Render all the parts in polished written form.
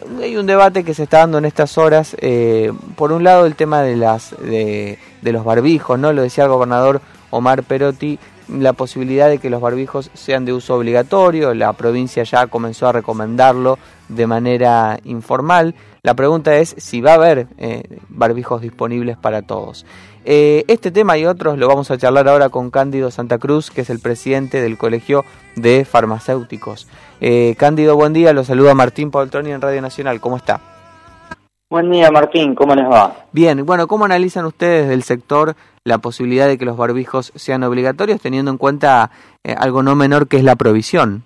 hay un debate que se está dando en estas horas. Por un lado, el tema de los barbijos, ¿no? Lo decía el gobernador Omar Perotti, la posibilidad de que los barbijos sean de uso obligatorio. La provincia ya comenzó a recomendarlo de manera informal. La pregunta es si va a haber barbijos disponibles para todos. Este tema y otros lo vamos a charlar ahora con Cándido Santa Cruz, que es el presidente del Colegio de Farmacéuticos. Cándido, buen día, lo saluda Martín Poltroni en Radio Nacional, ¿cómo está? Buen día, Martín, ¿cómo les va? Bien, bueno, ¿cómo analizan ustedes del sector la posibilidad de que los barbijos sean obligatorios, teniendo en cuenta algo no menor que es la provisión?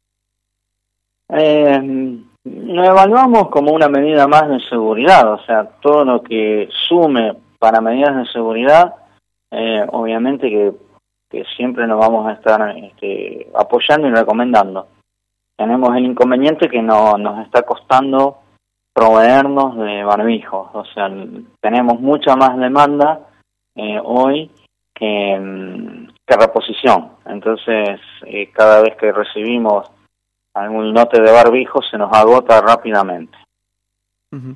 Lo evaluamos como una medida más de seguridad, o sea, todo lo que sume para medidas de seguridad, obviamente que siempre nos vamos a estar apoyando y recomendando. Tenemos el inconveniente que nos está costando proveernos de barbijos, o sea, tenemos mucha más demanda hoy que reposición. Entonces, cada vez que recibimos algún lote de barbijos se nos agota rápidamente. Uh-huh.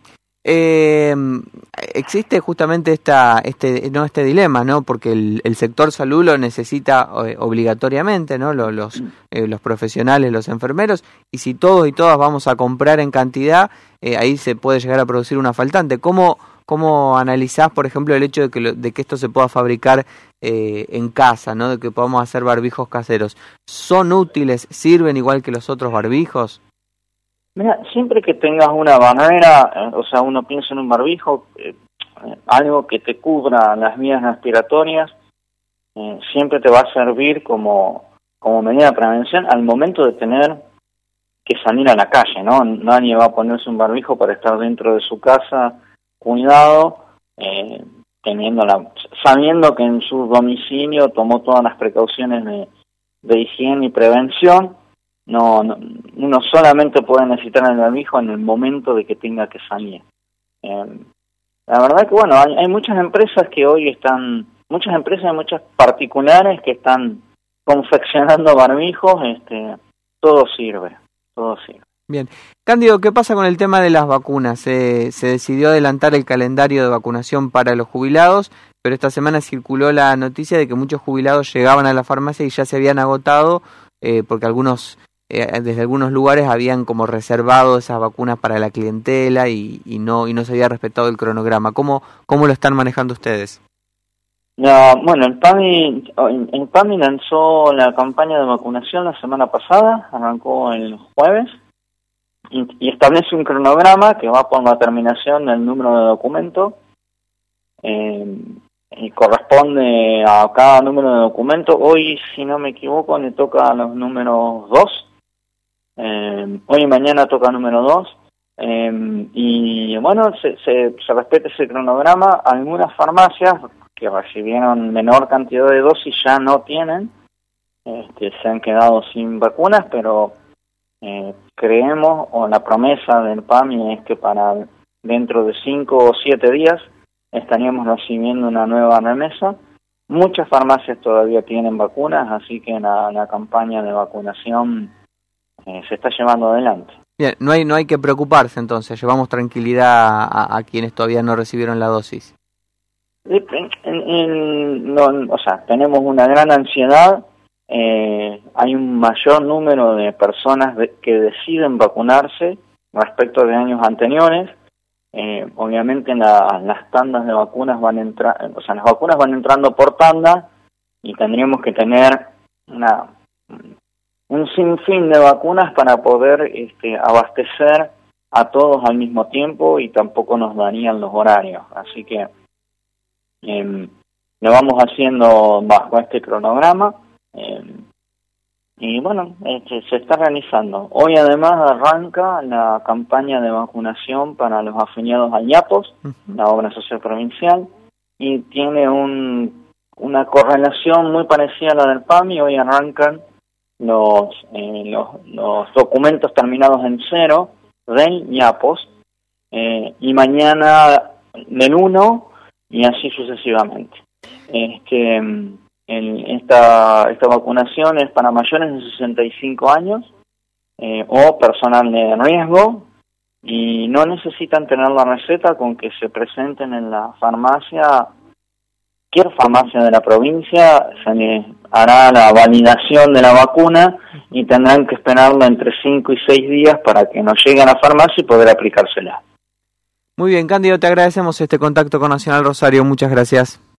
Existe justamente este dilema, ¿no? Porque el sector salud lo necesita obligatoriamente, ¿no? Los profesionales, los enfermeros, y si todos y todas vamos a comprar en cantidad, ahí se puede llegar a producir una faltante. ¿Cómo analizás, por ejemplo, el hecho de que esto se pueda fabricar en casa, ¿no? De que podamos hacer barbijos caseros? ¿Son útiles? ¿Sirven igual que los otros barbijos? Mira, siempre que tengas una barrera, o sea, uno piensa en un barbijo, algo que te cubra las vías respiratorias, siempre te va a servir como medida de prevención al momento de tener que salir a la calle, ¿no? Nadie va a ponerse un barbijo para estar dentro de su casa cuidado, sabiendo que en su domicilio tomó todas las precauciones de higiene y prevención. No, uno solamente puede necesitar el barbijo en el momento de que tenga que salir. La verdad que bueno, hay muchas empresas que hoy muchas empresas y muchas particulares que están confeccionando barbijos, todo sirve. Bien. Cándido, ¿qué pasa con el tema de las vacunas? Se decidió adelantar el calendario de vacunación para los jubilados, pero esta semana circuló la noticia de que muchos jubilados llegaban a la farmacia y ya se habían agotado, porque desde algunos lugares habían como reservado esas vacunas para la clientela y no se había respetado el cronograma. ¿Cómo lo están manejando ustedes? Bueno, el PAMI lanzó la campaña de vacunación la semana pasada, arrancó el jueves, y establece un cronograma que va por la terminación del número de documento, y corresponde a cada número de documento. Hoy, si no me equivoco, le toca a los números 2. Hoy y mañana toca número 2. Y bueno, se respeta ese cronograma. Algunas farmacias que recibieron menor cantidad de dosis ya no tienen, se han quedado sin vacunas, pero creemos, o la promesa del PAMI es que para dentro de 5 o 7 días estaríamos recibiendo una nueva remesa. Muchas farmacias todavía tienen vacunas, así que la campaña de vacunación se está llevando adelante. Bien, no hay que preocuparse entonces, llevamos tranquilidad a quienes todavía no recibieron la dosis. O sea, tenemos una gran ansiedad, hay un mayor número de personas que deciden vacunarse respecto de años anteriores. Obviamente las tandas de vacunas las vacunas van entrando por tanda y tendríamos que tener un sinfín de vacunas para poder abastecer a todos al mismo tiempo, y tampoco nos darían los horarios. Así que lo vamos haciendo bajo este cronograma, y bueno, se está realizando. Hoy además arranca la campaña de vacunación para los afiliados a IAPOS, la obra social provincial, y tiene una correlación muy parecida a la del PAMI. Hoy arrancan los documentos terminados en 0 del IAPOS, y mañana del 1, y así sucesivamente. Esta vacunación es para mayores de 65 años o personal de riesgo, y no necesitan tener la receta, con que se presenten en la farmacia, cualquier farmacia de la provincia, se les hará la validación de la vacuna y tendrán que esperarla entre 5 y 6 días para que nos llegue a la farmacia y poder aplicársela. Muy bien, Cándido, te agradecemos este contacto con Nacional Rosario. Muchas gracias.